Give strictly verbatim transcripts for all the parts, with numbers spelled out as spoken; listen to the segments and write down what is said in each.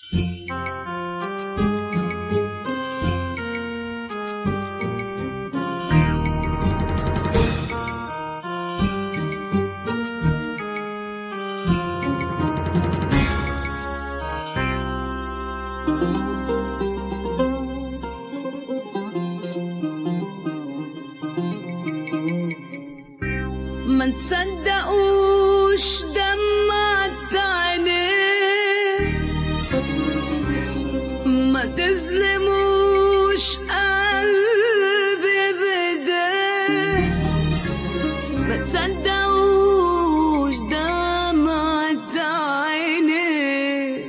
ما تصدقوش دمعت عينيه، ما تظلموش قلبي بايديه، ما تصدقوش دمعت عينيه،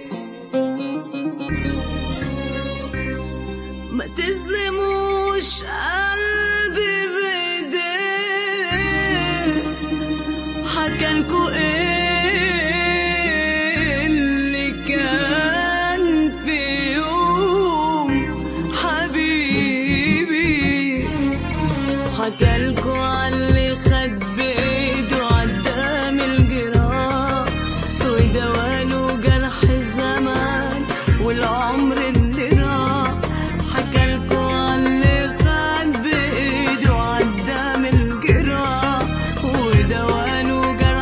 ما تظلموش قلبي حكالكوا ايه اللي كان في يوم حبيبي، حكالكوا عاللي خد بايده عدام الجراح ودواله جرح الزمان والعمر اللي راح، حكالكوا عاللي خد بايده عدام الجراح ودواله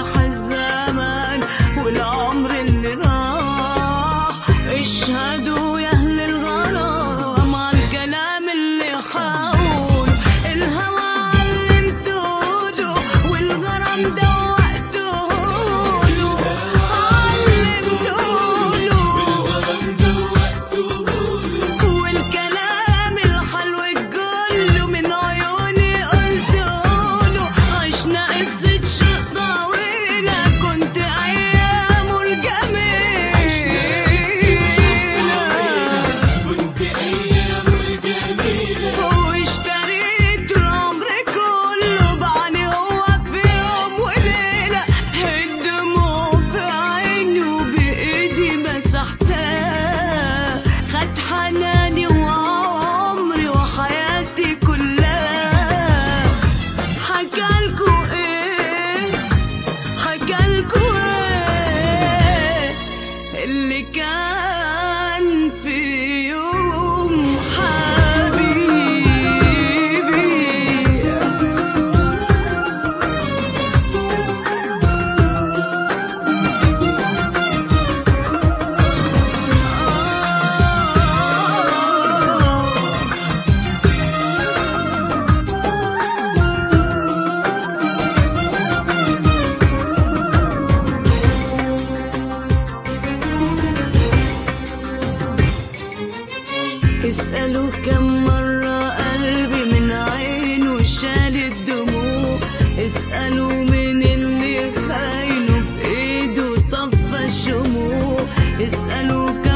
والعمر اللي راح. اشهدوا يا اهل الغرام على الكلام اللي حاول، الهوى علمتوله والغرام دوقتوله، علمتوله والكلام الحلو كله من عيوني قلتوله. عشنا قصة شوق طويلة كنت خد حناني وعمري وحياتي كلها. حكالكوا ايه حكالكوا ايه اللي كان في يوم حبيبي. اسألوا كم مرة قلبي من عينه شال الدموع، اسألوا من اللي خاينه بإيده طفى الشموع، اسألوا كم